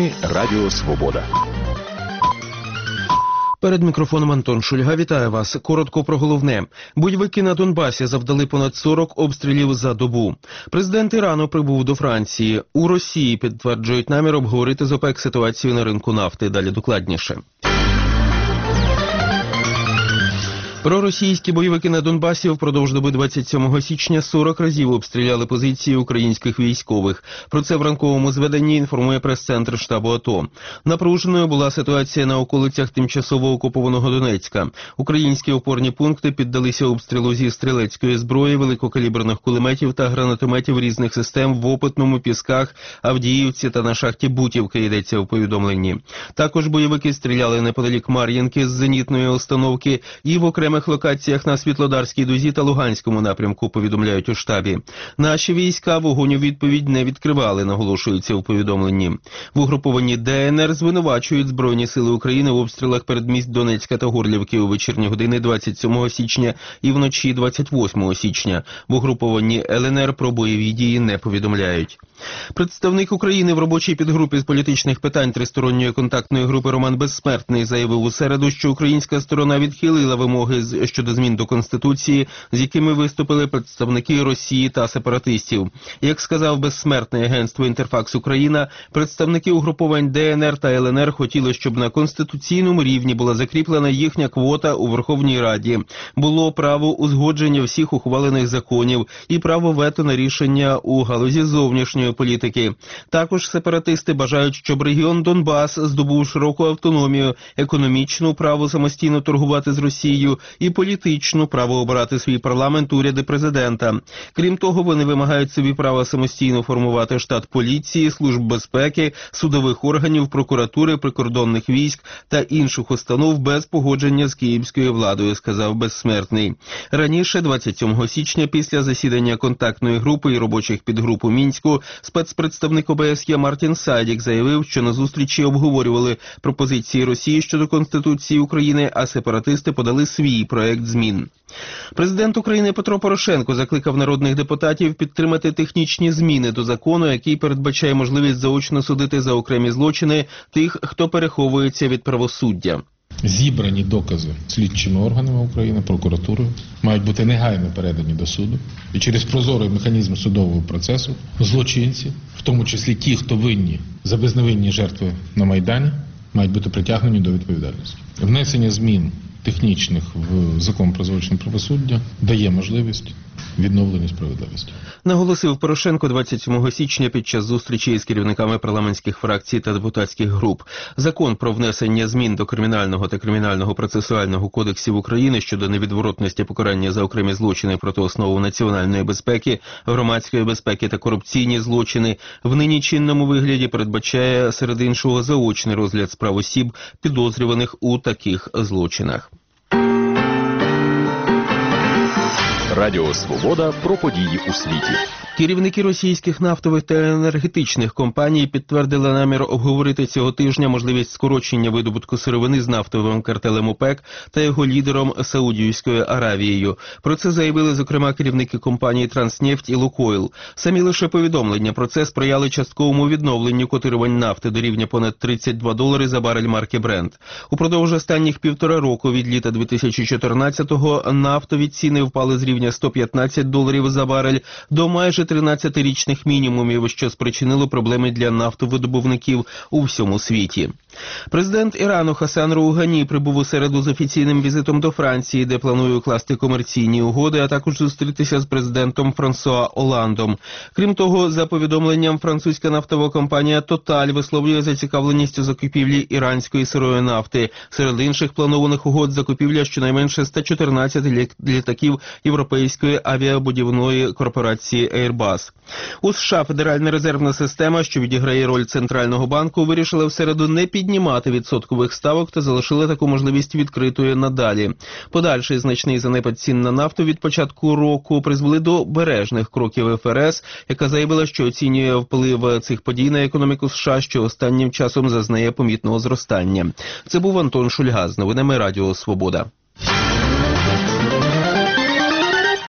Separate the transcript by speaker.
Speaker 1: Новини Радіо Свобода.
Speaker 2: Перед мікрофоном Антон Шульга. Вітаю вас. Коротко про головне. Бойовики на Донбасі завдали понад 40 обстрілів за добу. Президент Ірану прибув до Франції. У Росії підтверджують намір обговорити з ОПЕК ситуацію на ринку нафти. Далі докладніше. Проросійські бойовики на Донбасі впродовж доби 27 січня 40 разів обстріляли позиції українських військових. Про це в ранковому зведенні інформує прес-центр штабу АТО. Напруженою була ситуація на околицях тимчасово окупованого Донецька. Українські опорні пункти піддалися обстрілу зі стрілецької зброї, великокаліберних кулеметів та гранатометів різних систем в Опитному, Пісках, Авдіївці та на шахті Бутівка, йдеться у повідомленні. Також бойовики стріляли неподалік Мар'їнки з зенітної установки і в окремих локаціях на Світлодарській дузі та Луганському напрямку, повідомляють у штабі. Наші війська вогонь у відповідь не відкривали, наголошується у повідомленні. В угрупованні ДНР звинувачують Збройні сили України в обстрілах передмість Донецька та Горлівки у вечірні години 27 січня і вночі 28 січня. В угрупованні ЛНР про бойові дії не повідомляють. Представник України в робочій підгрупі з політичних питань тристоронньої контактної групи Роман Безсмертний заявив у середу, що українська сторона відхилила вимоги щодо змін до Конституції, з якими виступили представники Росії та сепаратистів. Як сказав Безсмертний агентство «Інтерфакс Україна», представники угруповань ДНР та ЛНР хотіли, щоб на конституційному рівні була закріплена їхня квота у Верховній Раді. Було право узгодження всіх ухвалених законів і право вето на рішення у галузі зовнішньої політики. Також сепаратисти бажають, щоб регіон Донбас здобув широку автономію, економічну право самостійно торгувати з Росією і політичну право обирати свій парламент, уряд і президента. Крім того, вони вимагають собі права самостійно формувати штат поліції, служб безпеки, судових органів, прокуратури, прикордонних військ та інших установ без погодження з київською владою, сказав Безсмертний. Раніше, 27 січня, після засідання контактної групи і робочих підгруп у Мінську, спецпредставник ОБСЄ Мартін Сайдік заявив, що на зустрічі обговорювали пропозиції Росії щодо Конституції України, а сепаратисти подали свій проект змін. Президент України Петро Порошенко закликав народних депутатів підтримати технічні зміни до закону, який передбачає можливість заочно судити за окремі злочини тих, хто переховується від правосуддя.
Speaker 3: Зібрані докази слідчими органами України, прокуратурою, мають бути негайно передані до суду. І через прозорий механізм судового процесу злочинці, в тому числі ті, хто винні за безневинні жертви на Майдані, мають бути притягнені до відповідальності. Внесення змін технічних в закон про злочин правосуддя дає можливість відновлення справедливості.
Speaker 2: Наголосив Порошенко 27 січня під час зустрічі із керівниками парламентських фракцій та депутатських груп. Закон про внесення змін до Кримінального та Кримінального процесуального кодексів України щодо невідворотності покарання за окремі злочини проти основ національної безпеки, громадської безпеки та корупційні злочини в нині чинному вигляді передбачає, серед іншого, заочний розгляд справ осіб, підозрюваних у таких злочинах.
Speaker 1: Радіо Свобода про події у світі.
Speaker 2: Керівники російських нафтових та енергетичних компаній підтвердили намір обговорити цього тижня можливість скорочення видобутку сировини з нафтовим картелем ОПЕК та його лідером Саудівською Аравією. Про це заявили, зокрема, керівники компаній «Транснефть» і «Лукойл». Самі лише повідомлення про це сприяли частковому відновленню котирувань нафти до рівня понад $32 за барель марки Brent. Упродовж останніх 1,5 року від літа 2014-го нафтові ціни впали з рівня $115 за барель до майже 13-річних мінімумів, що спричинило проблеми для нафтовидобувників у всьому світі. Президент Ірану Хасан Роугані прибув у середу з офіційним візитом до Франції, де планує укласти комерційні угоди, а також зустрітися з президентом Франсуа Оландом. Крім того, за повідомленням, французька нафтова компанія «Тоталь» висловлює зацікавленість у закупівлі іранської сирої нафти. Серед інших планованих угод закупівля щонайменше 114 літаків європейської авіабудівної корпорації Airbus. У США Федеральна резервна система, що відіграє роль центрального банку, вирішила в середу не піднімати відсоткових ставок та залишила таку можливість відкритою надалі. Подальший значний занепад цін на нафту від початку року призвели до обережних кроків ФРС, яка заявила, що оцінює вплив цих подій на економіку США, що останнім часом зазнає помітного зростання. Це був Антон Шульга з новинами Радіо Свобода.